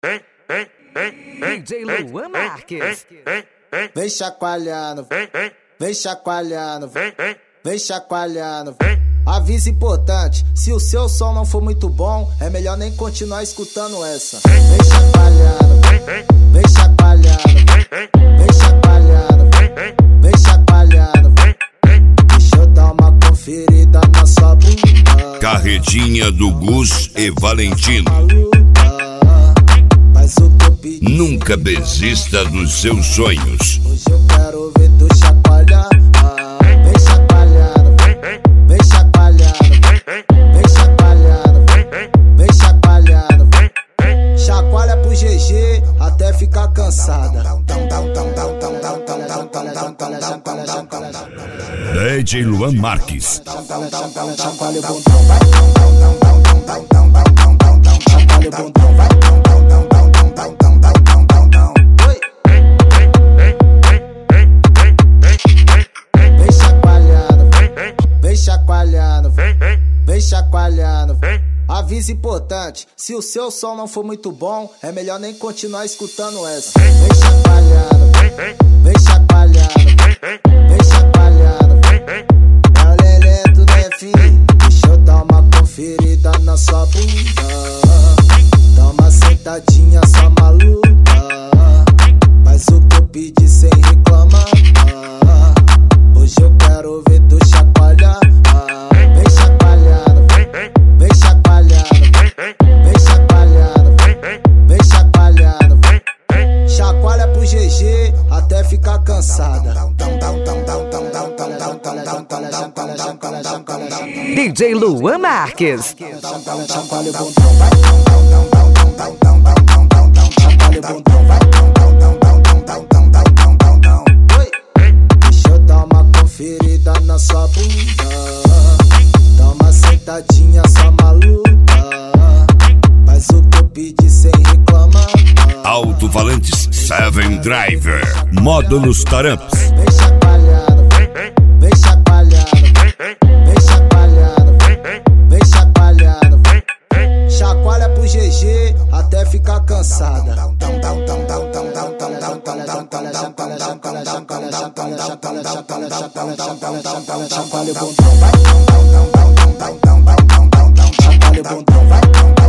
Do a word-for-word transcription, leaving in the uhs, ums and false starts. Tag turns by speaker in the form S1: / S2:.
S1: D J Luan Marques.
S2: Vem chacoalhando, vem chacoalhando, vem chacoalhando. Aviso importante, se o seu som não for muito bom, é melhor nem continuar escutando essa. Vem chacoalhando, vem chacoalhando, vem chacoalhando, vem chacoalhando. Deixa eu dar uma conferida na sua bunda.
S3: Carretinha do Gus e Valentino. Nunca desista dos seus sonhos.
S2: Hoje eu quero ver tu chacoalhar. Vem chacoalhando, vem chacoalhando, vem chacoalhando, vem chacoalhando. Chacoalha pro G G até ficar cansada.
S3: D J Luan Marques.
S2: Chacoalha o bundão, vai. Chacoalha o bundão, vai. Chacoalhando, vem chacoalhando. Aviso importante, se o seu som não for muito bom, é melhor nem continuar escutando essa. Vem chacoalhando, vem chacoalhando, vem chacoalhando. É o leleto, né, filho? Deixa eu dar uma conferida na sua bunda. Dá uma sentadinha só maluca. Faz o que eu pedi sem reclamar. Hoje eu quero ver tu chacoalhar. Vem chacoalhando, vem chacoalhando, vem chacoalhando, vem chacoalhando. Chacoalha pro G G até ficar cansada.
S1: D J Luan Marques.
S2: Chacoalha o bundão, vai. Chacoalha o bundão, vai. Deixa eu dar uma conferida na sua bunda. Dá uma sentadinha só maluca. Faz o que eu pedi sem reclamar.
S3: Alto-falantes Seven Driver. Modo nos taramps.
S2: Vem chacoalhando, vem chacoalhando, vem chacoalhando, vem chacoalhando. Chacoalha pro G G até ficar cansada. Chacoalha o bundão, vai. Chacoalha o bundão, vai.